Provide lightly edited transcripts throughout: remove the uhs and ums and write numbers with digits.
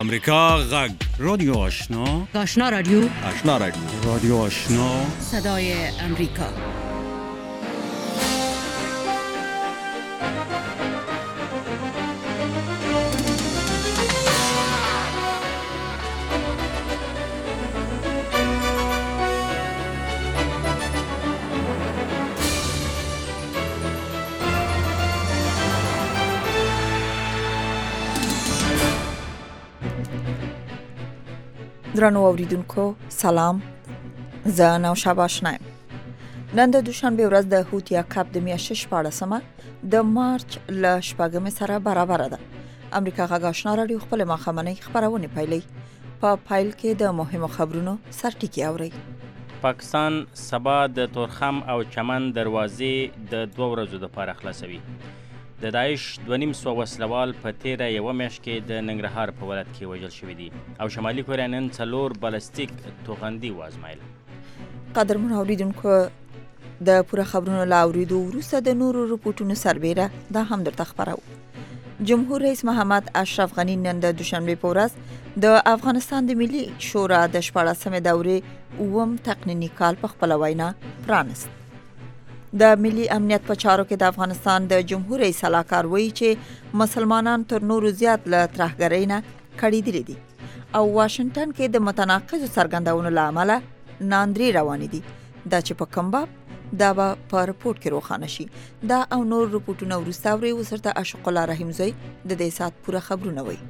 امریکا غږ رادیو آشنا رادیو رادیو آشنا صدای امریکا. درنو اوریدونکو سلام، زه نوشابه آشنا یم. نن د دوشنبه ورځ د هوتیا کپ د میاشتې 14مه د مارچ ل 8 سره برابر ده. امریکا غږ آشنا رادیو خپل ماښامنۍ خبرونه پیلي. په پایل کې د مهمو خبرونو سرټکی اوري. پاکستان سبا د تورخم او چمن دروازې د 2 ورځو لپاره خلاصوي. د داعش 2.5 وسلوال په تیره یوه میاشت کې د ننګرهار په ولایت کې وژل شوي دي او شمالي کوریا نن 4 بالستیک توغندي وازمایل. قدرمن اوریدونکو د پوره خبرونو لا اوریدو وروسته د نورو رپورټونو سربیره دا هم درته خبرو. جمهور رئیس محمد اشرف غنی نن د دوشنبه په ورځ د افغانستان د ملي شورا د 14مې دورې اووم تقنینی کال په خپل وینا پرانست. د ملي امنیت په چارو کې د افغانستان د جمهور رئیس سلاکار وایي چې مسلمانان تر نورو زیات له ترهګرۍ نه کړېدلي دي او واشنگټن کې د متناقضو څرګندونو له امله ناندري روانې دي. دا چې په کوم باب دا به په رپورټ کې روښانه شي. دا او نور رپورټونه وروسته اورئ. اوس ورته عاشق الله رحیم زوی د دې ساعت پوره خبرونه وایي.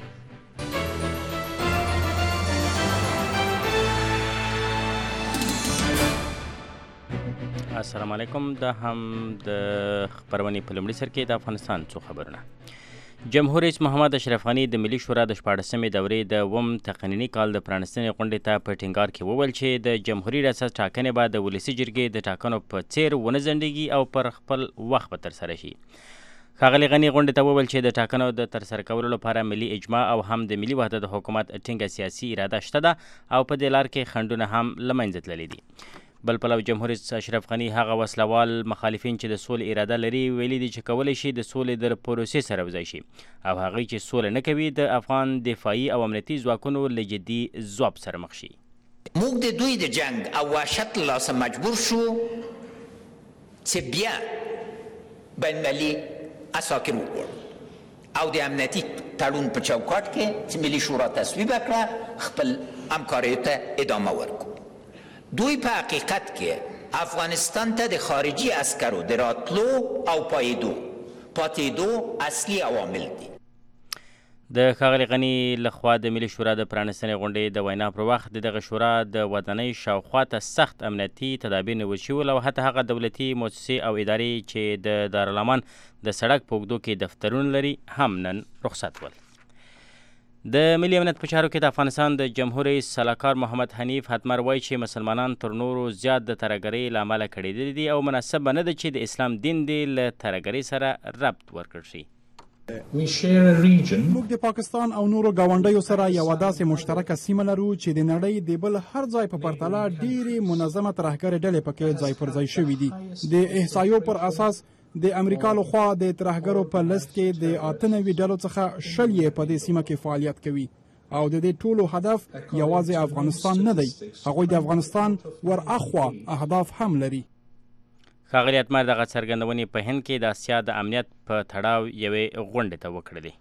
السلام علیکم. دا هم د خبرونې په لومړي سر کې د افغانستان څو خبرونه. جمهور رئیس محمد اشرف غنی د ملي شورا د 14مې دورې د اووم تقنیني کال د پرانستنې غونډې ته په ټینګار کې وویل چې د جمهوري ریاست ټاکنې به د ولسي جرګې د ټاکنو په څیر ونه ځنډېږي او پر خپل وخت به ترسره شي. ښاغلي غني غونډې ته وویل چې د ټاکنو د ترسره کولو لپاره ملي اجماع او هم د ملي وحدت حکومت ټینګه سیاسي اراده شته ده او په دې لار کې خنډونه هم له منځه تللي دي. بل پلو جمهور رئیس اشرف غنی هغه وسلوال مخالفین چې د سولې اراده لري ویلي دي چې کولی شي د سولې د پروسې سره یوځای شي او هغوی چې سوله نه کوي د افغان دفاعي او امنیتي ځواکونو له جدي ځواب سره مخ شي. موږ د دوی د جنگ او وحشت له لاسه مجبور شو چې بیا بین‌المللي اساکر وغواړو او د امنیتي تړون په چوکاټ کې چې ملي شورا تصویب کړه خپل همکاریو ته ادامه ورکړو. دوی په حقیقت کې افغانستان ته د خارجي عسکرو د راتلو او پاتېدو اصلي عوامل دي. د ښاغلي غني لخوا د ملي شورا د پرانستنې غونډې د وینا پر وخت دغه شورا د ودانۍ شاوخوا ته سخت امنیتي تدابیر نیول شول او حتی هغه دولتي مؤسسې او ادارې چې د دارالامان د سړک په اوږدو کې دفترونه لري هم نن رخصت ول. د ملي امنیت په چارو کې د افغانستان د جمهور رئیس سلاکار محمد حنیف حتمر وایي چې مسلمانان تر نورو زیات د ترهګرۍ له امله کړېدلي دي او مناسب به نه ده چې د اسلام دین دې له ترهګرۍ سره ربط ورکړل شي. موږ د پاکستان او نورو ګاونډیو سره یوه داسې مشترکه سیمه لرو چې د نړۍ د بل هر ځای په پرتله ډېرې منظمه ترهګرې ډلې پکې ځای پر ځای شوي دي. د احصایو پر اساس د امریکا لخوا د ترهګرو په لست کې د 98 ډلو څخه 20 په دې سیمه کې فعالیت کوي او د دې ټولو هدف یوازې افغانستان نه دی. هغوی د افغانستان ور اخوا اهداف هم لري. ښاغلي حتمر دغه څرګندونې په هند کې د اسیا د امنیت په تړاو یوې غونډې ته وکړلې.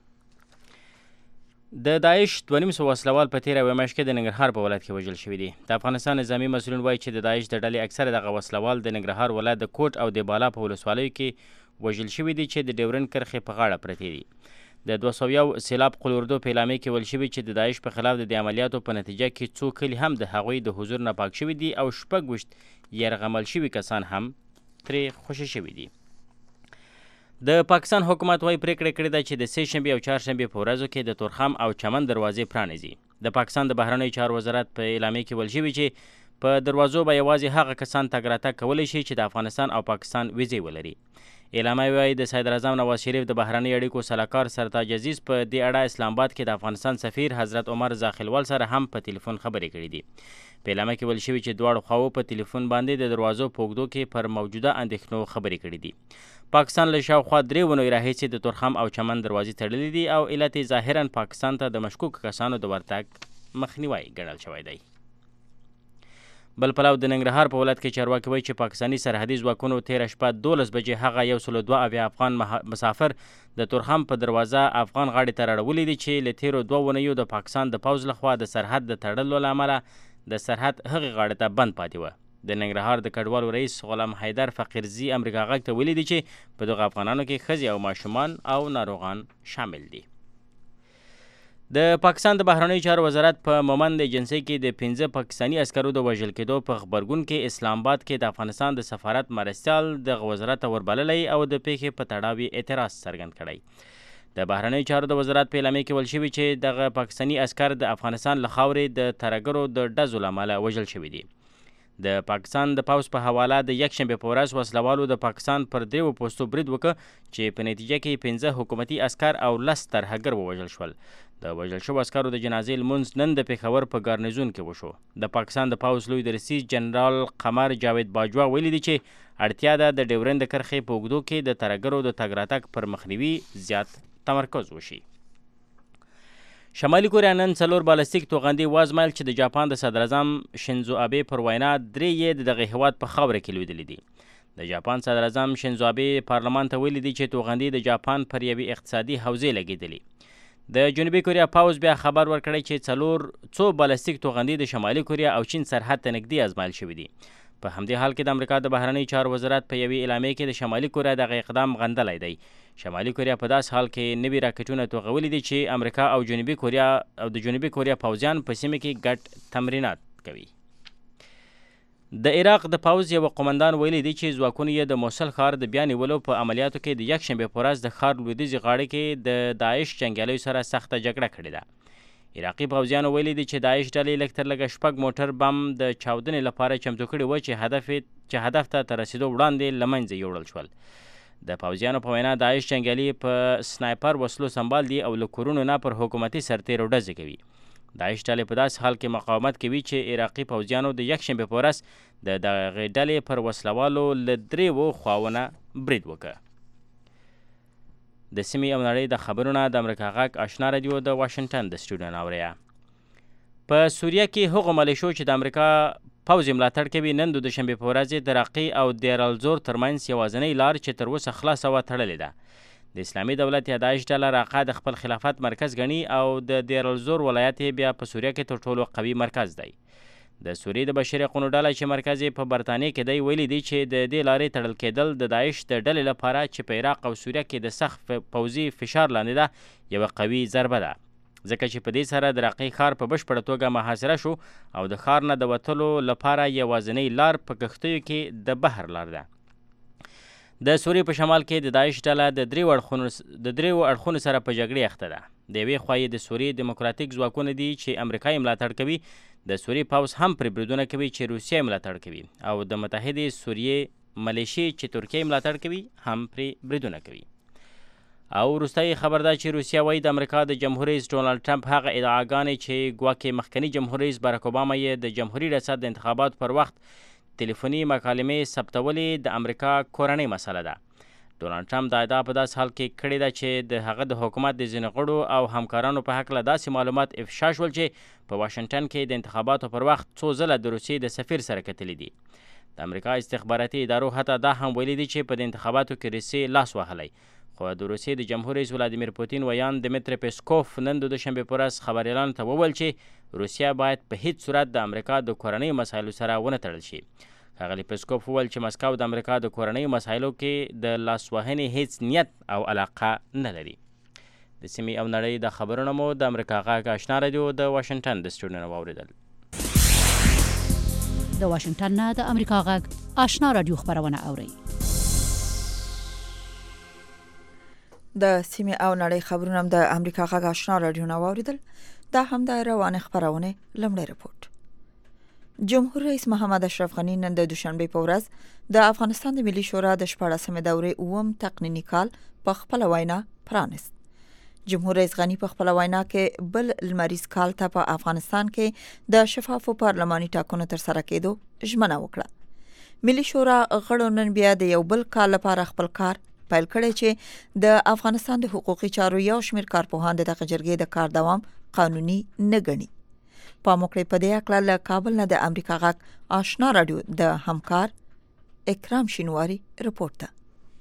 د داعش 2.5 وسلوال په تیره یوه میاشت کې د ننګرهار په ولایت کې وژل شوي دي. د افغانستان نظامي مسؤلین وایي چې د داعش د ډلې اکثره دغه وسلوال د ننګرهار ولایت د کوټ او د بالا په ولسوالیو کې وژل شوي دي چې د ډیورند کرښې په غاړه پرتې دي. د 201 سیلاب قلوردو په اعلامیه کې ویل شوي چې د داعش په خلاف د عملیاتو په نتیجه کې څو کلي هم د هغوی د حضور نه پاک شوي دي او 26 یرغمل شوي کسان هم ترې خوشي شوي دي. د پاکستان حکومت وايي پریکړه کړې ده چې د سه شنبې او چهارشنبې په ورځو کې د تورخم او چمن دروازې پرانیزي. د پاکستان د بهرنیو چارو وزارت په اعلامیه کې ویل شوي چې په دروازو به یوازې هغه کسان تګ راتګ کولی شي چې د افغانستان او پاکستان ویزې ولري. اعلامیه وايي د صدراعظم نواز شریف د بهرنیو اړیکو سلاکار سرتاج عزیز په دې اړه اسلام آباد کې د افغانستان سفیر حضرت عمر زاخلوال سره هم په ټلیفون خبرې کړې دي. په اعلامیه کې ویل شوي چې دواړو خواو په ټلیفون باندې د دروازو په اوږدو کې پر موجوده اندېښنو خبرې کړې دي. پاکستان له شاوخوا 3 اونیو راهیسې د تورخم او چمن دروازې تړلې دي او علت یې ظاهرا پاکستان ته د مشکوک کسانو د ورتګ مخنیوی ګڼل شوی دی. بل پلو د ننګرهار په ولایت کې چارواکي وایي چې پاکستاني سرحدي ځواکونو تېره شپه 12 بجې هغه 102 افغان مسافر د تورخم په دروازه افغان غاړې ته راړولي دي چې له تېرو 2 اونیو د پاکستان د پوځ لخوا د سرحد د تړلو له امله د سرحد هغې غاړې ته بند پاتې وه. د ننګرهار د کډوالو رئیس غلام حیدر فقیرزي امریکا غږ ته ویلي دي چې په دغه افغانانو کې ښځې او ماشومان او ناروغان شامل دي. د پاکستان د بهرنیو چارو وزارت په مومند ایجنسۍ کې د 15 پاکستاني عسکرو د وژل کېدو په خبرګون کې اسلام آباد کې د افغانستان د سفارت مرستیال دغه وزارت ته وربللی او د پیښې په تړاو اعتراض څرګند کړی. د بهرنیو چارو د وزارت په اعلامیه کې ویل شوي چې دغه پاکستاني عسکر د افغانستان له خاورې د ترهګرو د ډزو له امله وژل شوي دي. د پاکستان د پوځ په حواله د یکشنبې په ورځ وسلوالو د پاکستان پر 3 پوستو برید وکړ چې په نتیجه کې 15 حکومتي عسکر او 10 ترهګر ووژل شول. د وژل شوو عسکرو د جنازې لمونځ نن د پېښور په ګارنیزون کې وشو. د پاکستان د پوځ لوی درسیز جنرال قمر جاوید باجوا ویلي دي چې اړتیا ده د ډیورند کرښې په اوږدو کې د ترهګرو د تګ راتګ پر مخنیوي زیات تمرکز وشي. شمالي کوریا نن 4 بالستیک توغندي وازمایل چې د جاپان د صدراعظم شینزو آبی پر وینا 3 یې د دغه هیواد په خاوره کې لویدلې دي. د جاپان صدراعظم شینزو آبی پارلمان ته ویلي دي چې توغندي د جاپان پر یوې اقتصادي حوزې لګېدلي. د جنوبي کوریا پوځ بیا خبر ورکړی چې 4 بالستیک توغندي د شمالي کوریا او چین سرحد ته نږدې ازمایل شوي دي. په همدې حال کې د امریکا د بهرنیو چارو وزارت په یوې اعلامیه کې د شمالي کوریا دغه اقدام غندلی دی. شمالي کوریا په داس حال کې نوي راکټونه توغولي دي چې امریکا او د جنوبي کوریا پوځیان په سیمه کې ګډ تمرینات کوي. د عراق د پوځ یو قومندان ویلي دی چې ځواکونه یې د موصل ښار د بیا نیولو په عملیاتو کې د یکشنبې په ورځ د ښار لویدیځې غاړې کې د داعش جنګیالیو سره سخته جګړه کړې ده. عراقي پوځیانو ویلي دي چې داعش ډلې لږ تر لږه 6 موټر بم د چاودنې لپاره چمتو کړي وو چې هدف ته تر رسیدو وړاندې له منځه یوړل شول. د پوځیانو په وینا داعش جنګیالي په سنایپر وسلو سنبال دي او له کورونو نه پر حکومتي سرتیرو ډزې کوي. داعش ډلې په داسې حال کې مقاومت کوي چې عراقي پوځیانو د یکشنبې په ورځ د دغې ډلې پر وسلوالو له 3 خواونه برید وکړ. د سیمې او نړۍ د خبرونه د امریکا غږ آشنا رادیو د واشنګټن د سټوډیو نه اورئ. په سوریه کې هغو ملیشو چې د امریکا پوځ ملاتړ کوي نن د دوشنبې په ورځ د راقي او دیر الزور ترمنځ یوازینۍ لار چې تر اوسه خلاصه وه تړلې ده. د اسلامي دولت یا داعش ډله راقه د خپل خلافت مرکز ګڼي او د دیر الزور ولایت بیا په سوریه کې تر ټولو قوي مرکز دی. د سوریې د بشري حقونو ډله چې مرکز یې په برطانیې کې دی ویلي دی چې د دې لارې تړل کېدل د داعش د ډلې لپاره چې په عراق او سوریه کې د سخت پوځي فشار لاندې ده یوه قوي ضربه ده، ځکه چې په دې سره د راقي ښار په بشپړه توګه محاصره شو او د ښار نه د وتلو لپاره یوازینۍ لار په کښتیو کې د بحر لار ده. د سوریې په شمال کې د داعش ډله د 3 اړخونو سره په جګړې اخته ده. د یوې خوا د سوریې دیموکراتیک ځواکونه دي چې امریکا یې ملاتړ کوي، د سوریې پوځ هم پرې بریدونه کوي چې روسیه یې ملاتړ کوي، او د متحدې سوریې ملیشې چې ترکیه یې ملاتړ کوي هم پرې بریدونه کوي. او وروستی خبر ده چې روسیه وایي د امریکا د جمهور رئیس ډونالډ ټرمپ هغه ادعاګانې چې ګواکې مخکني جمهور رئیس باراک اوباما یې د جمهوري ریاست د انتخاباتو پر وخت تلیفوني مکالمې ثبتولې د امریکا کورنۍ مسله ده. ډونالډ ټرمپ دا ادعا په داسې حال کې کړې ده چې د هغه د حکومت د ځینو غړو او همکارانو په هکله داسې معلومات افشا شول چې په واشنګټن کې د انتخاباتو پر وخت څو ځله د روسیې د سفیر سره کتلي دي. د امریکا استخباراتي ادارو حتی دا هم ویلي دي چې په د انتخاباتو کې روسیې لاس وهلی، خو د روسیې د جمهور رئیس ولادیمیر پوتین ویان دمیتری پیسکوف نن د دوشنبې په ورځ خبریالانو ته وویل چې روسیه باید په هیڅ صورت د امریکا د کورنۍ مسایلو سره ونه تړل شي. ښاغلي پیسکوف وویل چې مسکو د امریکا د کورنۍ مسایلو کې د لاسوهنې هیڅ نیت او علاقه نه لري. د سیمې او نړۍ د خبرونه مو د امریکا غږ آشنا رادیو د واشنګټن د سټوډیو نه واورېدل. د واشنګټن نه د امریکا غږ آشنا رادیو خبرونه اورئ. د سیمې او نړۍ خبرونه د امریکا غږ آشنا رادیو نه واورېدل. دا هم د روانه خبرونه لمړی رپورټ. جمهور رئیس محمد اشرف غنی نن د دوشنبې په ورځ د افغانستان د ملي شورا د 14مې دورې 9م تقنیني کال په خپل وینا پرانست. جمهور رئیس غنی په خپل وینا کې بل لمریز کال ته په افغانستان کې د شفافو پارلماني ټاکنو تر سره کېدو ژمنه وکړه. ملي شورا غړو نن بیا د یو بل کال لپاره خپل کار پیل کړی چې د افغانستان د حقوقي چارو یو شمېر کارپوهان د دغه جرګې د کار دوام قانوني نه ګڼي. پام وکړئ په دې اړه له کابل نه د امریکا غږ آشنا رادیو د همکار اکرام شینواری رپورټ ده.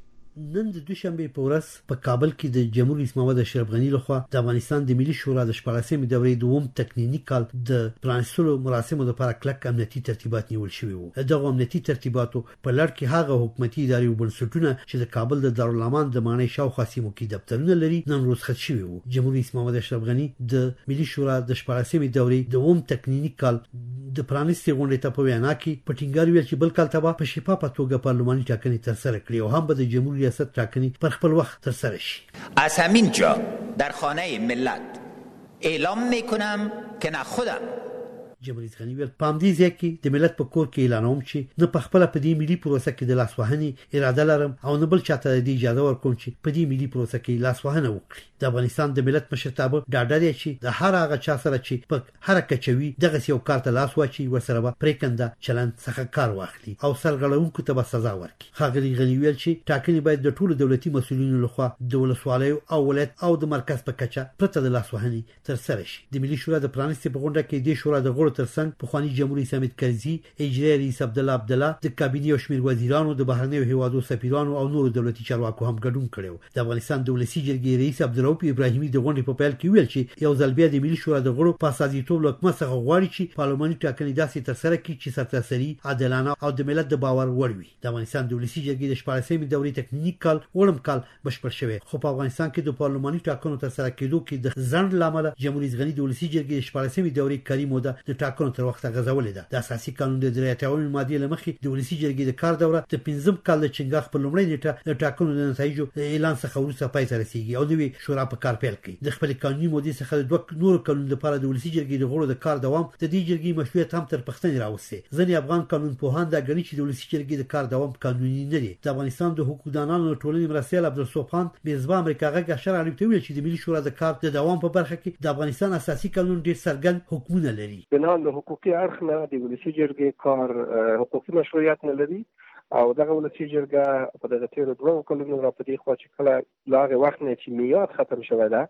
نن د دوشنبه په ورځ په کابل کې د جمهور رئیس محمد اشرف غنی لخوا د افغانستان د ملي شورا د 14مې دورې دوم تکنیکی کال د پرانیستلو مراسمو لپاره کلک امنیتي ترتیبات نیول شوي وو. دغه امنیتي ترتیباتو په لړ کې هغه حکومتي ادارې او بنسټونه چې د کابل د دارالامان د مانۍ شاوخوا سیمو کې دفترونه لري نن رخصت شوي وو. جمهور رئیس محمد اشرف غنی د ملي شورا د 14مې دورې دوم تکنیکی کال د پرانیستي غونډې ته په وینا کې په ټینګار ویل چې بل کال ته په شفافه توګه پارلماني ټاکنې ترسره کړي او هم به د جمهور ریاست ټاکنې پر خپل وخت ترسره شي. از همین جا در خانه ملت اعلام میکنم که نه خودم جمهور رئیس غنی ویل په همدې ځای کې د ملت په کور کې اعلانوم چې نه په خپل په دې ملي پروسه کې د لاسوهنې اراده لرم او نه بل چاته د اجازه ورکوم چې په دې ملي پروسه کې لاسوهنه وکړي. د افغانستان د ملت مشرتابه ډاډه دی چې د هر هغه چا سره چې په هر کچوي دغه یو کار ته لاس واچي ورسره به پریکنده چلند څخه کار واخلي او سرغړونکو ته به سزا ورکړي. ښاغلي غنی ویل چې ټاکنې باید د ټولو دولتي مسؤلینو لخوا د ولسوالیو او ولایت او د مرکز په کچه پرته د لاسوهنې ترسره شي. د ملي شورا د پرانیستي په غونډه کې د شورا د غړو ترڅنګ پخوانی جمهور رئیس حامد کرزي، اجرایي رئیس عبدالله د کابینې او شمېر وزیرانو، د بهرنیو هیوادو سفیرانو او نورو دولتي چارواکو هم ګډون کړی. د افغانستان د ولسي جرګې رئیس عبدالرؤف ابراهیمي د غونډې په پیل کې ویل چې یو ځل بیا د ملي شورا د غړو په اساسیتوب له حکومت څخه غواړي چې پارلماني ټاکنې داسې ترسره کړي چې سرتاسري، عادلانه او د ملت د باور وړ وي. د افغانستان د ولسي جرګې د 14مې دورې تکنیکی کال وړم کال بشپړ شوی، خو په افغانستان کې د پارلماني ټاکنو ترسره کېدو کې د ځنډ لامل جمهور رئیس غنی د ولسي جرګې د 14مې دورې کاري موده د ټاکنو تر وخته غځولې ده. د اساسي قانون د 83 ماده لمخې د ولسي جرګې د کار دوره د 15 کال د چنګاښ په لومړۍ نیټه د ټاکنو د نتایجو اعلان څخه وروسته پای ته رسیږي او نوې شورا په کار پیل کوي. د خپل قانوني مودې څخه د دوه نورو کلونو لپاره د ولسي جرګې د غړو د کار دوام د دې جرګې مشروعیت هم تر پښتنې راوستي. ځینې افغان قانون پوهان دا ګڼي چې د ولسي جرګې د کار دوام قانوني نه دی. د افغانستان د حقوقدانانو ټولنې مرستیال عبدالصوفان میزبان امریکا غږ اشاره علی ته ویل چې د ملي شورا د کار د دوام په برخه کې د افغانستان اساسي قانون ډېر څرګند حکمونه لري. بنا له حقوقي اړخ نه د ولسي جرګې کار حقوقي مشروعیت نه لري او دغه ولسي جرګه په دغه تیر دوه کلونو را پدې خو چې کله لاغه وخت نه چې میاد ختم شوه ده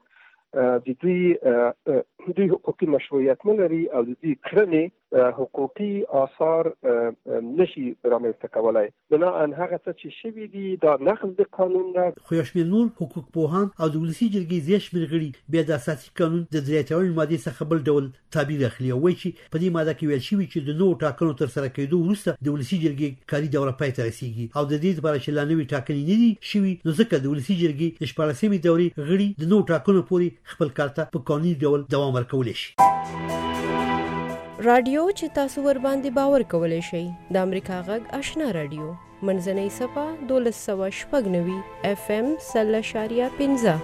د دوی حقوقي مشروعیت نه لري او د دوی کړنې حقوقي آثار نشي رامنځته کولای. بناء هغه څه چې شوي دي دا نقض د قانون ده. خو یو شمېر نور حقوق پوهان او د ولسي جرګې ځینې شمېر غړي بیا د اساسي قانون د 83 مادې څخه بل ډول تعبیر اخلي او وایي چې په دې ماده کې ویل شوي چې د نوو ټاکنو ترسره کېدو وروسته د ولسي جرګې کاري دوره پای ته رسیږي او د دې لپاره چې لا نوې ټاکنې نه دي شوي نو ځکه د ولسي جرګې د 14مې دورې غړي د نوو ټاکنو پورې خپل کار ته په قانوني ډول دوام ورکولی شي. رادیو چې تاسو ور باندې باور کولای شئ د امریکا غږ آشنا رادیو منځنۍ صفه 1290 FM 0.15.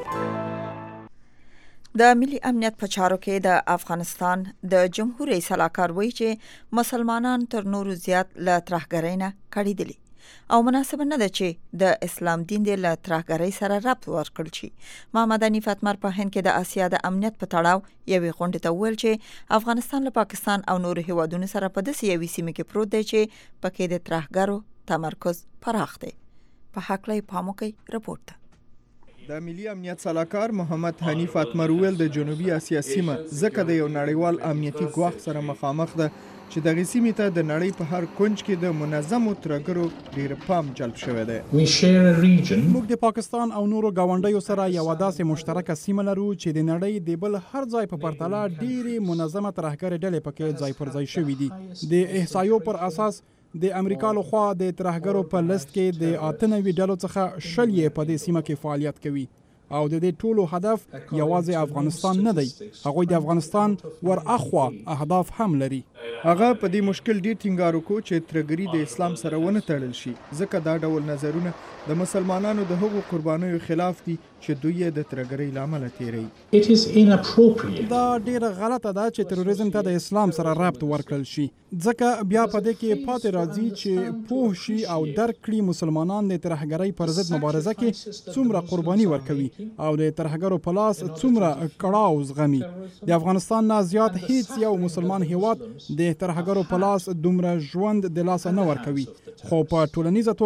د ملي امنیت په چارو کې د افغانستان د جمهور رئیس سلاکار وایي چې مسلمانان تر نورو زیات له ترهګرۍ نه کړېدلي او مناسب نه ده چې د اسلام دین د له ترهګرۍ سره ربط ورکړل شي. محمد حنیف اتمر په هند کې د اسیا د امنیت په تړاو یوې غونډې ته وویل چې افغانستان له پاکستان او نورو هیوادونو سره په داسې یوې سیمه کې پروت دی چې پکې د ترهګرو تمرکز پراخ دی. په هکله یې پام وکړئ رپورټ ته. د ملي امنیت سلاکار محمد حنیف اتمر ویل د جنوبي اسیا سیمه ځکه د یو نړیوال امنیتي ګواښ سره مخامخ ده چې دغه سیمې ته د نړۍ په هر کونج کې د منظمو ترهګرو ډیر پام جلب شوی دی. موږ د پاکستان او نورو گاونډیو سره یو داسې مشترکه سیمه لرو چې د نړۍ د بل هر ځای په پرتله ډېرې منظمه ترهګرې ډلې پکې ځای پر ځای شوي دي. د احصایو پر اساس د امریکا لخوا د ترهګرو په لست کې د 98 ډلو څخه 20 په دې سیمه کې فعالیت کوي او د دې ټولو هدف یوازې افغانستان نه دی، هغوی د افغانستان ور اخوا اهداف هم لري. هغه په دې مشکل ډیر ټینګار وکړ چې ترهګري د اسلام سره ونه تړل شي ځکه دا ډول نظرونه د مسلمانانو د هغو قربانیو خلاف دي چې دوی د ترهګرۍ لامل تیری. دا ډیره غلطه ده چې تروریزم ته د اسلام سره ربط ورکړل شي ځکه بیا په دې کې پاتې راځي چې پوه شي او درک کړي مسلمانان د ترهګرۍ پر ضد مبارزه کې څومره قرباني ورکوي او د ترهګرو په لاس څومره کړاو زغمي. د افغانستان نه زیات هیڅ یو مسلمان هیواد د ترهګرو په لاس دومره ژوند د لاسه نه ورکوي، خو په ټولنیزه توګه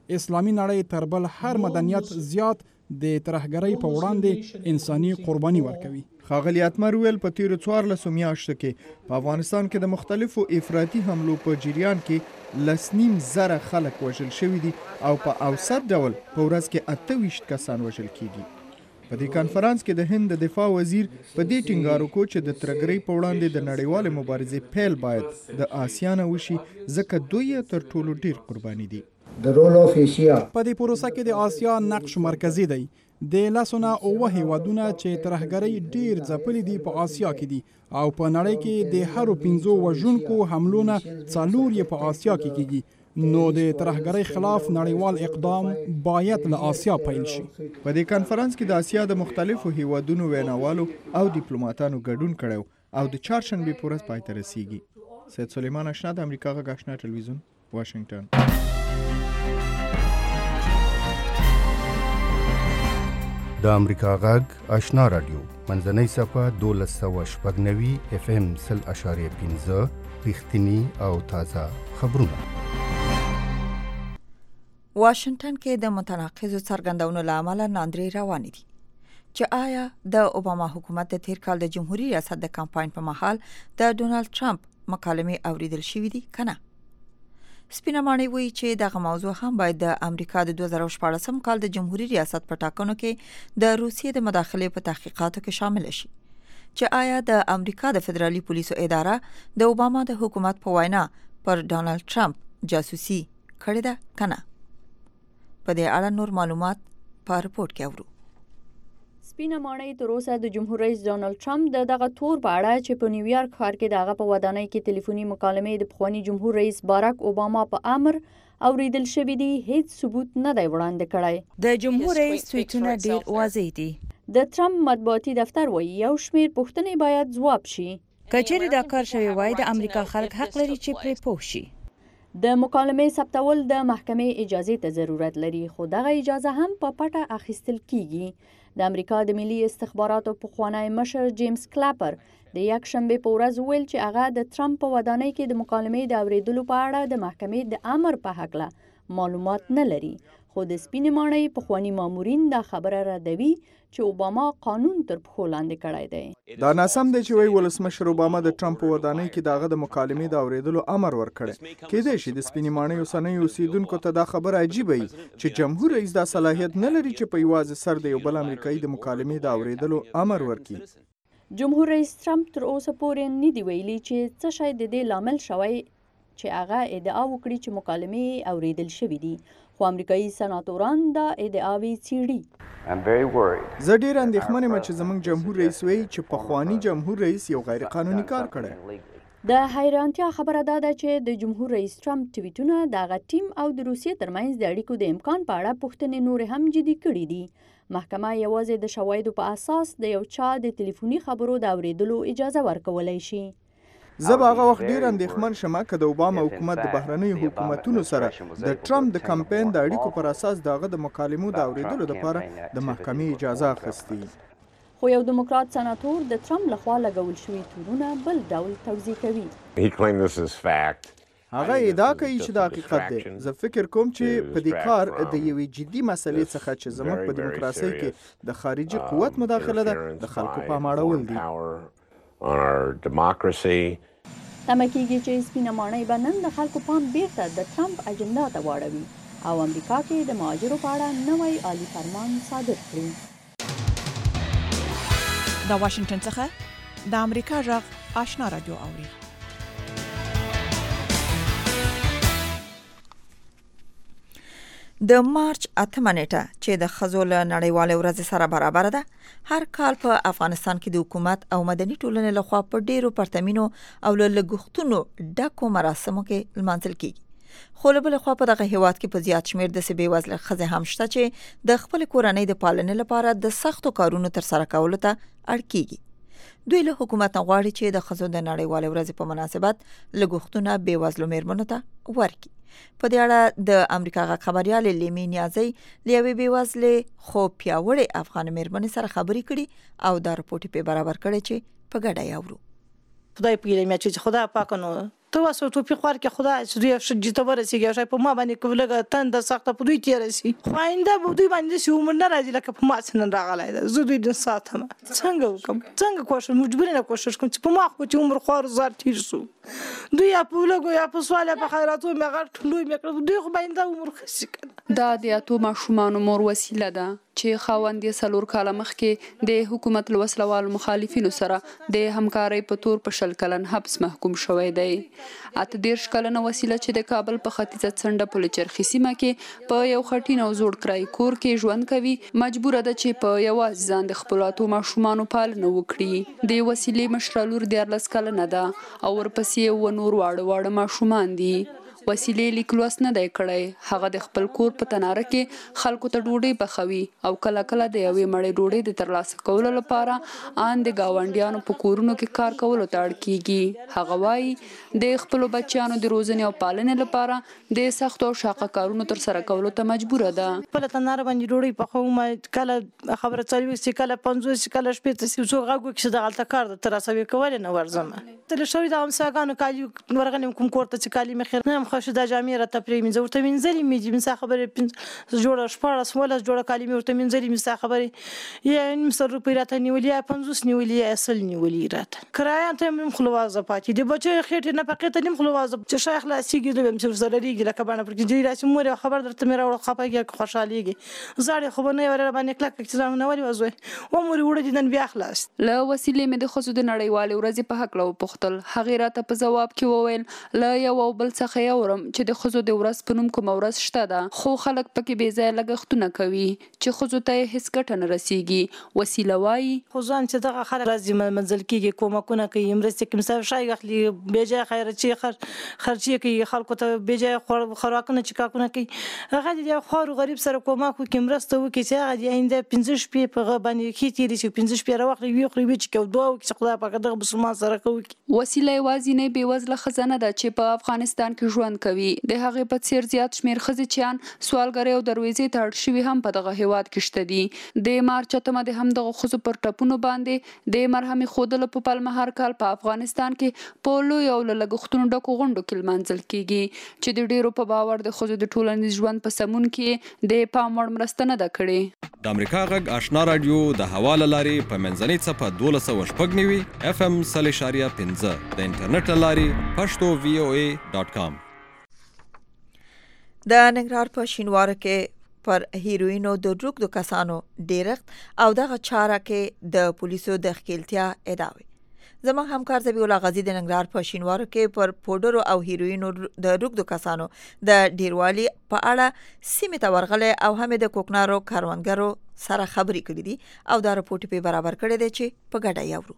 اسلامي نړۍ تر بل هر مدنیت زیات د ترهګرۍ په وړاندې انساني قرباني ورکوي. ښاغلي اتمر ویل په تیرو 14 میاشتو کې په افغانستان کې د مختلفو افراطي حملو په جریان کې 2.5 خلک وژل شوي دي او په اوسط ډول په ورځ کې 28 کسان وژل کیږي. په دې کانفرنس کې د هند د دفاع وزیر په دې ټینګار وکړ چې د ترهګرۍ په وړاندې د نړیوالې مبارزې پیل باید د آسیا نه وشي ځکه دوی تر ټولو ډیر قرباني دي. په دې پروسه کې د آسیا نقش مرکزی دی. د لاسونه اوه هیوادونه چې ترهګرۍ ډیر ځپلي دي په آسیا کې دي او په نړۍ کې د هرو 15 وژونکو حملونه 4 یې په آسیا کې کیږي. نو د ترهګرۍ خلاف نړیوال اقدام باید له آسیا پیل شي. په دې کانفرنس کې د آسیا د مختلفو هیوادونو ویناوالو او ډیپلوماټانو ګډون کړو او د چهارشنبې په ورځ پای ته رسیږي. سید سلیمان آشنا د امریکا غږ آشنا ټلویزیون واشنگټن. د امریکا غږ آشنا رادیو منځنۍ صفحه 1290 FM 0.15 رښتینی او تازه خبرونه. واشنگټن کې د متناقضو څرګندونو له امله ناندرۍ روانې دي چې آیا د اوباما حکومت د تیر کال د جمهوریت ریاست د کمپاین په مهال د ډونالد ټرمپ مکالمې اوریدل شوې دي کنه. سپینه ماڼۍ وایي چې دغه موضوع هم باید د امریکا د 2014 کال د جمهوریت ریاست په ټاکنو کې د روسیې د مداخلې په تحقیقاتو کې شامل شي چې آیا د امریکا د فدرالي پولیسو اداره د اوباما د حکومت په وینا پر ډونالد ټرمپ جاسوسي کړې ده کنه. په دې اړه نور معلومات په رپورت کې اورو. سپینه ماڼۍ تر اوسه د جمهور رئیس ډونالد ټرمپ دغه تور په اړه چې په نیویارک ښار کې دغه په ودانۍ کې ټلیفوني مکالمې د پخوانی جمهور رئیس باراک اوباما په امر اوریدل شوې دي هیڅ ثبوت نه دی وړاندې کړی. د جمهور رئیس توییټونه ډیر واضح دي. د ټرمپ مطبوعاتي دفتر وایي یو شمیر پوښتنې باید ځواب شي. کچېرې دا کار شوی وای د امریکا خلک حق لري چې پرې پوه شي. د مکالمې ثبتول د محکمې اجازه ته ضرورت لري خو دغه اجازه هم په پټه اخیستل کیږي. د امریکا د ملي استخباراتو پخوانی مشر جیمز کلاپر د یک شنبه په ورځ ویل چې هغه د ټرمپ په ودانۍ کې د مکالمې د اوریدلو په اړه د محکمې د امر په حق له معلومات نه لري خو د سپینې ماڼۍ پخوانی مامورین دا خبره ردوي چې اوباما قانون تر پښو لاندې کړی دی. دا ناسم دی چې وایي ولسمشر اوباما د ټرمپ په ودانۍ کې دغه د مکالمې د اوریدلو امر ورکړی. کېدای شي د سپینې ماڼۍ اوسنیو اوسیدونکو ته دا خبره عجیبه وي چې جمهور رئیس دا صلاحیت نه لري چې په یوازې سر د یو بل امریکایي د مکالمې د اوریدلو امر ورکړي. جمهور رئیس ټرمپ تر اوسه پورې نه دی ویلي چې څه شی د دې لامل شوی چې هغه ادعا وکړي چې مکالمې اوریدل شوې دي خو امریکایي سناتوران دا ادعاوې څېړي. زه ډیر اندېښمن یم چې زموږ جمهور رئیس وایي چې پخوانی جمهور رئیس یو غیر قانوني کار کړی. د حیرانتیا خبره دا ده چې د جمهور رئیس ټرمپ ټویټونه د هغه ټیم او د روسیې ترمنځ د اړیکو د امکان په اړه پوښتنې نور هم جدي کړي دي. محکمه یوازې د شواهدو په اساس د یو چا د ټلیفوني خبرو د اوریدلو اجازه ورکولای شي. زه به هغه وخت ډیر اندېښمن شم که د اوباما حکومت د بهرنیو حکومتونو سره د ټرمپ د کمپاین د اړیکو پر اساس دغه د مکالمو د اوریدلو لپاره د محکمې اجازه اخیستې. خو یو دیموکرات سناتور د ټرمپ لخوا لګول شوي تورونه بل ډول توضیح کوي. هغه ادعا کوي چې دا حقیقت دی. زه فکر کوم چې په دې کار د یوې جدي مسلې څخه چې زموږ په دیموکراسۍ کې د خارجي قوت مداخله ده د خلکو پام اړول دي. تمه کېږي چې سپینه ماڼۍ به نن د خلکو پام بیرته د ټرمپ اجنډا ته واړوي او امریکا کې د مهاجرو په اړه نوی عالي فرمان صادر کړي. د واشنگټن څخه د امریکا غږ آشنا رادیو اوري. د مارچ 8 نیټه چې د ښځو له نړیوالې ورځې سره برابر ده هر کال په افغانستان کې د حکومت او مدني ټولنې لخوا په ډیرو پرتمینو او له لګښتونو ډکو مراسمو کې لمانځل کیږي. خو له بل خوا په دغه هیواد کې په زیات شمیر د بې وزله ښځې هم شته چې د خپل کورنۍ د پالنې لپاره د سختو کارونو تر سره کولو ته اړ کیږي. دوی له حکومت نه غواړي چې د ښځو د نړیوالې ورځې په مناسبت لګښتونه بې وزلو میرمنو ته ورکړي. په دې اړه د امریکا غږ خبريال لیمي نیازي لیوي بې وزلې خو پیاوړې افغان میرمنې سره خبرې کړي او دا رپورټ په برابر کړي چې په ګډه یاورو. خدای پیله مې چې خدا پاک نو ته واسو توفیق ورکړي خدای چې دوی شجته ورسیږي او په ما باندې کومه تند سخته په دوی تیر شي خو آینده به دوی باندې شي عمر نه راځي لکه په ما څنګه راغلی ده زه دوی د ساتم څنګه وکم څنګه کوشش مجبور نه کوشش کوم چې په ما خو چې عمر خور زار تیر شو دوی یا په لګو یا په سوال په خیراتو مې غړ ټلوي مې کړ دوی خو باندې عمر خسي کړه دا د اتو ماشومان مور وسیله ده چې خاوند یې 4 کاله مخکې د حکومت له وسلوال مخالفینو سره د همکارۍ په تور په 20 کلن حبس محکوم شوی دی. 18 کلنه وسیله چې د کابل په ختیځه څنډه په لچرخي سیمه کې په یو خټین او زوړ کرای کور کې ژوند کوي مجبوره ده چې په یوازې ځان د خپل اتو ماشومانو پالنه وکړي. د وسیلې مشره لور 14 کلنه ده او ورپسې و نور واړه ماشومان دي. وسیلې لیکلوس نه دی کړی هغه د خپل کور په تناره کې خلکو ته ډوډۍ پخوي او کله کله د یوې مړۍ ډوډۍ د ترلاسه کولو لپاره ان د گاونډیانو په کورونو کې کار کولو ته اړ کیږي. هغه وایي د خپل بچیانو د روزنې او پالنې لپاره د سختو او شاقه کارونو تر سره کولو ته مجبوره ده. په تناره باندې ډوډۍ پخوم کله خبره چالو چې کله 50 کله شپې ته څو غاګو کې د غلطه کار تر سره کول نه ورزم تل شوی د امساګانو کالی ورغنم کوم کوړه چې کالی مخیر نه خوش د جامې را تپری منځ ورته منځلي مې مسا خبره جوړه شپاره سموله جوړه کالی مې ورته منځلي مسا خبره یا 100 روپۍ راته نیولې 50 نیولې اصل نیولې راته کرایه ته مې خلوازه پاتې دی بچي خېټه نه پکې ته نیم خلوازه چې شیخ لاسیږي د مې سره لريږي لکه باندې پر کې دی راسي مور خبر درته مې راوړ خپګه خوشاليږي زړه خو نه ور باندې کلک چې نه ولي وځوي و مور وړي دي نن بیا خلاص له وسیلې مې د خزو د نړیوال ورځ په حق لو پختل هغه راته په جواب کې وویل لا یو بل څخه یورم چې د خزو د ورځ په نوم کوم ورځ شته ده خو خلک پکې بې ځای لګښتونه کوي چې خزو ته هیڅ ګټه نه رسیږي. وسیله وایي خو ځان چې دغه خلک راځي منزل کېږي کومکونه کوي مرستې کوم څه شای غخلي بې ځای خیرچی خرچي کوي خلکو ته بې ځای خوراکونه چې کاکونه کوي هغه د خور غریب سره کومک کوي مرسته وکړي چې هغه د آینده 15 شپې په باندې کې تیری شي 15 شپې راوخلي وي خو چې کو دوه چې خدای پاک دغه مسلمان سره کوي. وسیله یوازینۍ بېوزله خزانه ده چې په افغانستان کې ژوند کوي. د هغې په څیر زیات شمیر ښځې سوالګرۍ او دروازې ته اړ شوي هم په دغه هیواد کې شته دي. د مارچ اتمه د همدغه ښځو پر ټپونو باندې د مرهمې ښودلو په پلمه هر کال په افغانستان کې په لوی او له لګښتونو ډکو غونډو کې لمانځل کیږي چې د ډیرو په باور د ښځو د ټولنیز ژوند په سمون کې د پام وړ مرسته نه ده کړې. د امریکا غږ آشنا رادیو د حواله لارې په منځنۍ څپه 12.15 FM 0.15 د انټرنیټ لارې pashto.voa.com. د ننګرهار په شینواره کې پر هیروینو د روږدو کسانو ډیرښت او دغه چاره کې د پولیسو د ښکیلتیا ادعاوې. زموږ همکار ذبیح الله غازی د ننګرهار په شینواره کې پر پوډرو او هیروینو د روږدو کسانو د ډیروالي په اړه سیمې ته ورغلی او هم د کوکنارو کاروانګرو سره خبرې کړې دي او دا رپورټ په برابر کړی دی چې په ګډه یاورو.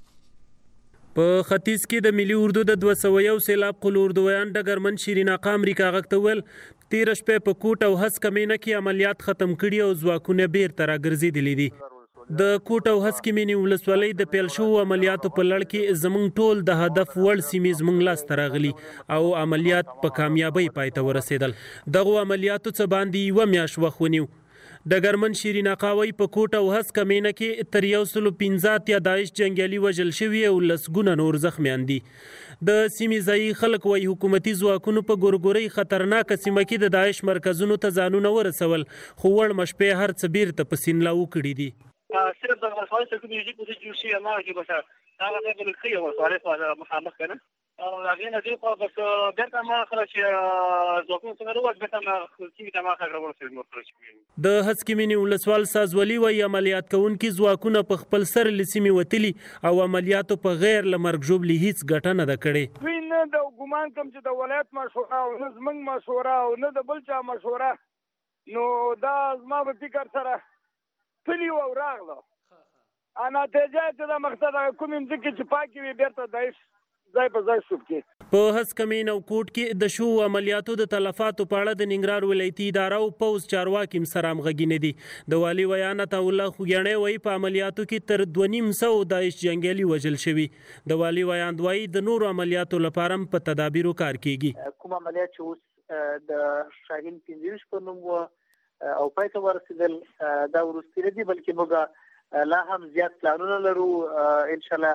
په ختیځ کې د ملي اردو د 201 سیلاب قل اردویان ډګرمن شیرین آقا امریکا غږ ته ویل 13 شپې په کوټ او هسک مینه کې عملیات ختم کړي او ځواکونه بیرته راګرځېدلي دي. د کوټ او هسک مینه ولسوالۍ د پیل شو عملیاتو په لړ کې زمونږ ټول د هدف وړ سیمې زمونږ لاس ته راغلي او عملیات په کامیابی پای ته ورسېدل. دغه عملیاتو څه باندې 1 میاشت وخت ونیو. ډګرمن شیرین آقا وایي په کوټ او هسک مینه کې تر 115 یا داعش جنگیالي وژل شوي او لسګونه نور زخمیان دي. د سیمې ځایي خلک وایي حکومتي ځواکونو په ګورګورۍ خطرناکه سیمه کې د داعش مرکزونو ته ځانونه ورسول خو وړ مشپې هر څه بیرته په سینلا وکړي دي. صرف د مسایل څخه میږي په دې جوړ شي ما کې بس هغه د بل خي او سوالات په مخامخ کنه او هغه نه دی په بس درته ما خلاص ځوکو څنګه وروت به ما چې ما خبره ورسېد نو پرې. د هسکی مینی ولسوال سازولي وایي عملیات کوونکي ځواکونه په خپل سر لسیمې وتلي او عملیاتو په غیر لمرګ ژوبلي هیڅ ګټه نه ده کړې. دوی نه د ګمان کوم چې د ولایت مشوره او نه زمنګ مشوره او نه د بل چا مشوره نو دا زما په فکر سره پلی و راغله انا ته ځای ته مقصد کوم ځکه چې پاکي وي بیرته دایښ ځای په ځای شوب کې. په هسکمین او کوټ کې د شو عملیاتو د تلفاتو په اړه د ننګرهار ولایتي اداره او پوز چارواکي سره همغږي نه دي. د والي ویانت الله خوګیاڼی وایي په عملیاتو کې تر 250 داعش جنگیالي وژل شوي. د والي ویاند وایي د نورو عملیاتو لپاره په تدابیرو کار کیږي. کوم عملیات چې اوس د شاهین 15 په نوم او پای ته ورسېدل دا ورسته دي بلکې موږ لا هم زیات پلانونه لرو ان شاء الله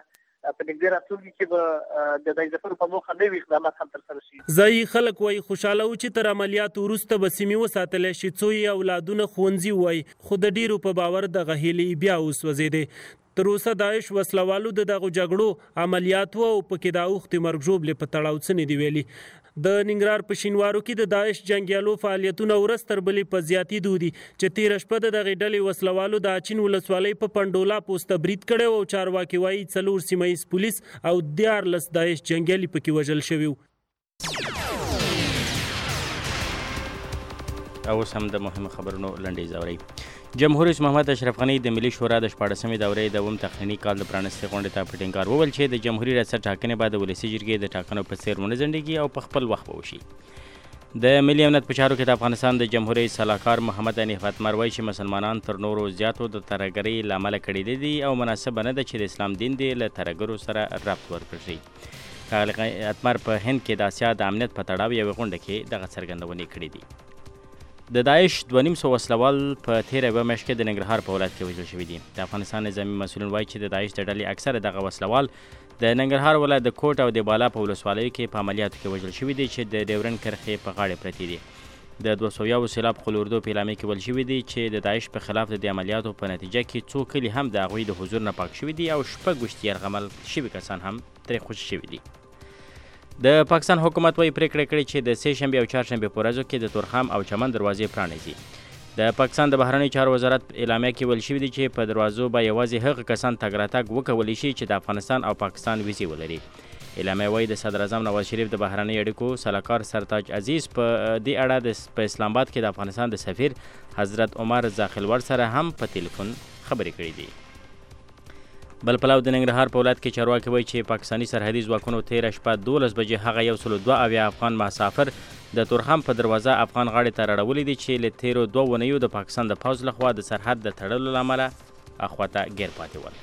په نږدې راتلونکي کې به د دې ځپلو په موخه نوي اقدامات هم ترسره شي. ځایي خلک وایي خوشاله و چې تر عملیات وروسته به سیمې وساتلی شي څو یې اولادونه ښوونځي ووایي، خو د ډیرو په باور دغه هیلې بیا وسوځېدې. تر اوسه داعش وسلوالو د دغو جګړو عملیات و او پکې د اوښتې مرګ ژوبلې په تړاو څه نه دي ویلي. د ننګرهار په شینوارو کې د داعش جنګیالو فعالیتونه ورځ تر بلې په زیاتېدو دي چې تېره شپه د دغې ډلې وسلوالو د اچین ولسوالۍ په پنډولا پوسته برید کړی و او چارواکي وایي 4 سیمه ییز پولیس او 14 داعش جنګیالي پکې وژل شوي وو. اوس هم د مهمو خبرونو لنډیز اورئ. جمهور رئیس محمد اشرف غني د ملي شورا د 14مې دورې د 9 تخنینی کال د پرانستې غونډې ته په ټینګار وویل چې د جمهوري ریاست ټاکنې بعد د ولسي جرګې د ټاکنو په څیر ونه ځنډېږي او په خپل وخت به وشي. د ملي امنیت په چارو کې د افغانستان د جمهور رئیس سلاکار محمد حنیف اتمر وایي چې مسلمانان تر نورو زیاتو د ترهګرۍ له امله کړېدلي دي او مناسبه نه ده چې د اسلام دین دې له ترهګرو سره ربط ورکړي. ښاغلي اتمر په هند کې د اسیا د امنیت په تړاو یوې غونډه کې دغه څرګندونې کړې دي. د داعش 250 وسلوال په تیره یوه میاشت کې د ننګرهار په ولایت کې وژل شوي دي. د افغانستان نظامي مسؤلین وایي چې د داعش د ډلې اکثره دغه وسلوال د ننګرهار ولایت د کوټ او د بالا په ولسوالیو کې په عملیاتو کې وژل شوي دي چې د ډیورنډ کرښې په غاړه پرتې دي. د 200 سیلاب خلوردو په اعلامیه کې ویل شوي دي چې د داعش په خلاف د عملیاتو په نتیجه کې څو کلي هم د هغوی د حضور نه پاک شوي دي او 6 یرغمل شوي کسان هم ترې خوشي شوي دي. د پاکستان حکومت وایي پریکړه کړې چې د سه شنبې او چهارشنبې په ورځو کې د تورخم او چمن دروازې پرانیزي. د پاکستان د بهرنیو چارو وزارت اعلامیه کې ویل شوي دي چې په دروازو به یوازې هغه کسان تګ راتګ وکولی شي چې د افغانستان او پاکستان ویزې ولري. اعلامیه وایي د صدر اعظم نواز شریف د بهرنیو اړیکو سلاکار سرتاج عزیز په دې اړه په اسلام آباد کې د افغانستان د سفیر حضرت عمر زاخلور سره هم په ټلیفون خبرې کړې دي. بل پلو د ننګرهار په ولایت کې چارواکي وایي چې پاکستاني سرحدي ځواکونو تېره شپه 12 بجې هغه 102 افغان مسافر د تورخم په دروازه افغان غاړې ته راړولي دي چې له تېرو 2 اونیو د پاکستان د پوځ لخوا د سرحد د تړلو له امله اخواته ګیر پاتې ول.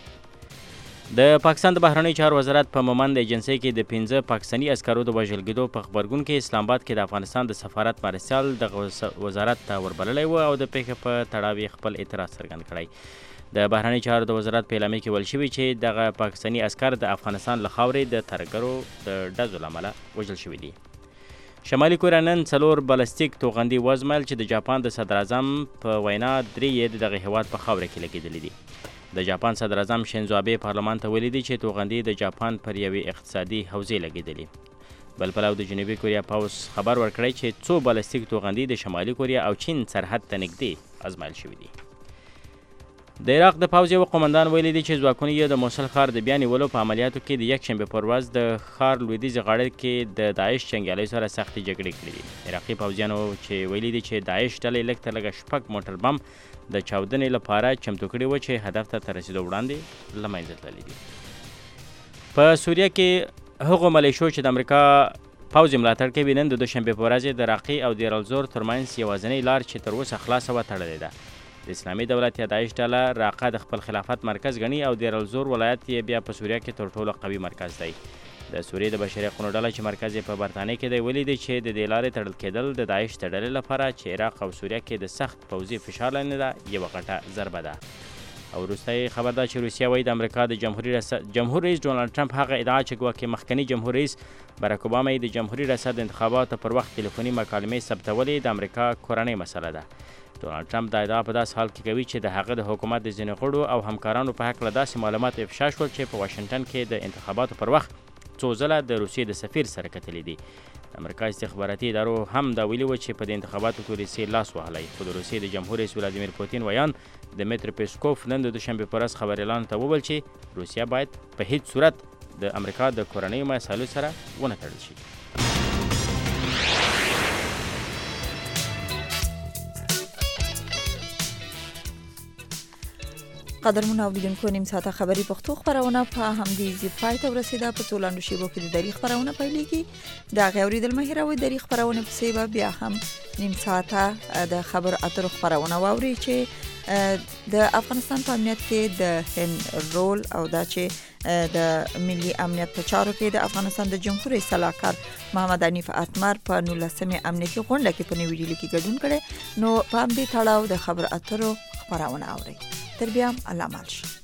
د پاکستان د بهرنیو چارو وزارت په مومند ایجنسۍ کې د 15 پاکستاني عسکرو د وژل کېدو په خبرګون کې اسلام آباد کې د افغانستان د سفارت مرسیال د وزارت ته وربللی و او د پیښې په تړاو خپل اعتراض څرګند کړی. د بهرنیو چارو د وزارت په اعلامیه کې ویل شوي چې دغه پاکستاني عسکر د افغانستان له خاورې د ترهګرو د ډزو له امله وژل شوي دي. شمالي کوریا نن 4 بالستیک توغندي وازمایل چې د جاپان د صدر اعظم په وینا 3 یې دغه هیواد په خاوره کې لګېدلي دي. د جاپان صدر اعظم شینزو آبې پارلمان ته ویلي دي چې توغندي د جاپان پر یوې اقتصادي حوزې لګېدلي. بل پلو د جنوبي کوریا پوځ خبر ورکړی چې 2 بالستیک توغندي د شمالي کوریا او چین سرحد ته نږدې ازمایل شوي دي. د عراق د پوځ یو قومندان ویلي دي چې ځواکونه یې د موصل ښار د بیا نیولو په عملیاتو کې د یکشنبې پر ورځ د ښار لویدیځې غاړه کې د داعش جنګیالیو سره سختې جګړې کړې دي. عراقي پوځیانو چې ویلي دي چې داعش ډلې لږ تر لږه 6 موټر بم د چاودنې لپاره چمتو کړي و چې هدف ته تر رسېدو وړاندې له منځه تللي دي. په سوریه کې هغو ملیشو چې د امریکا پوځ ملاتړ کوي نن د دوشنبې په ورځ د راقي او دیر الزور ترمنځ یوازینۍ لار چې تر اوسه خلاصه و تړلې ده. د اسلامي دولت یا داعش ډله راقه د خپل خلافت مرکز ګڼي او دیر الزور ولایت یې بیا په سوریه کې تر ټولو قوي مرکز دی. د سوریې د بشري حقوقو ډله چې مرکز یې په برطانیه کې دی ویلي دی چې د دې لارې تړل کېدل د داعش د ډلې لپاره چې عراق او سوریه کې د سخت پوځي فشار لاندې ده یوه غټه ضربه ده. او وروستی خبر دا چې روسیه وایي د امریکا د جمهور رئیس ډونالډ ټرمپ هغه ادعا چې ګواکې مخکني جمهور رئیس باراک اوباما یې د جمهوري ریاست د انتخاباتو پر وخت تلیفوني مکالمې ثبتولې د امریکا کورنۍ مسله ده. ډونالډ ټرمپ دا ادعا په داسې حال کې کوي چې د هغه د حکومت د ځینې غړو او همکارانو په هکله داسې معلومات افشا شول چې په واشنګټن کې د انتخاباتو پر وخت څو ځله د روسیې د سفیر سره کتلي دي. د امریکا استخباراتي ادارو هم دا ویلي و چې په دې انتخاباتو کې روسیې لاس وهلی، خو د روسیې د جمهور رئیس ولادیمیر پوتین ویان دمیتری پیسکوف نن د دوشنبې په ورځ خبریالانو ته وویل چې روسیه باید په هیڅ صورت د امریکا د کورنیو مسایلو سره ونه تړل شي. قدرمن اوریدونکو نیم ساعته خبری پښتو خبرونه په همدې ځای پای ته ورسیده. په څو لاندو شیبو کې د دری خبرونه پیلېږي. د هغې اورېدل مه هېروئ. دری خبرونه پسې به بیا هم نیم ساعته د خبر اترو خبرونه واورئ چې د افغانستان په امنیت کې د هند رول او دا چې د ملي امنیت په چارو کې د افغانستان د جمهور رئیس سلاکار محمد حنیف اتمر په 19مې امنیتي غونډه کې په نوي ډیلي کې ګډون کړی. نو په همدې تړاو د خبر اترو خبرونه اورئ. تر بیا هم الله مال شي.